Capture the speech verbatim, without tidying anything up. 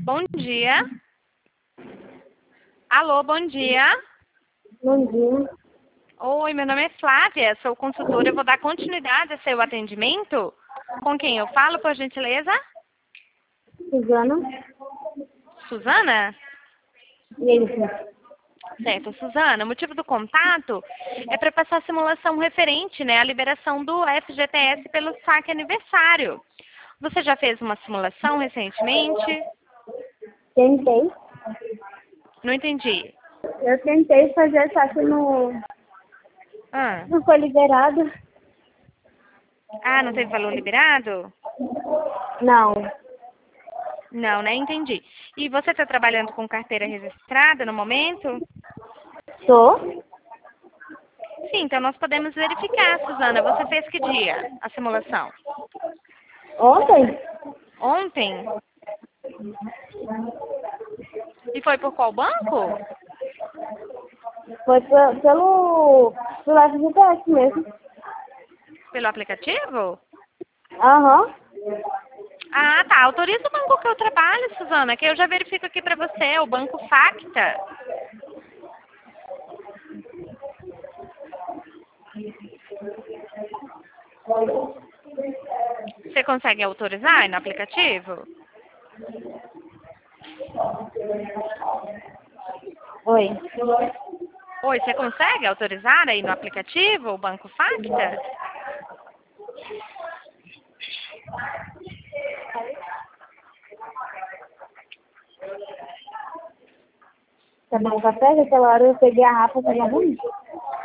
Bom dia. Alô, bom dia. Bom dia. Oi, meu nome é Flávia, sou consultora. Eu vou dar continuidade ao seu atendimento. Com quem eu falo, por gentileza? Suzana. Suzana? Isso. Certo, Suzana, o motivo do contato é para passar a simulação referente, né, à liberação do F G T S pelo saque aniversário. Você já fez uma simulação recentemente? Tentei. Não entendi. Eu tentei fazer, só que não, Ah, não foi liberado. ah não teve valor liberado? Não. Não, né? Entendi. E você está trabalhando com carteira registrada no momento? Tô? Sim, então nós podemos verificar, Suzana. Você fez que dia a simulação? Ontem? Ontem? E foi por qual banco? Foi pe- pelo, pelo F G T S mesmo. Pelo aplicativo? Aham. Ah, tá. Autoriza o banco que eu trabalho, Suzana, que eu já verifico aqui para você, o Banco Facta. Você consegue autorizar aí no aplicativo? Oi. Oi, você consegue autorizar aí no aplicativo o Banco Facta? Tá bom, café? Aquela hora eu peguei a Rafa pra minha mãe.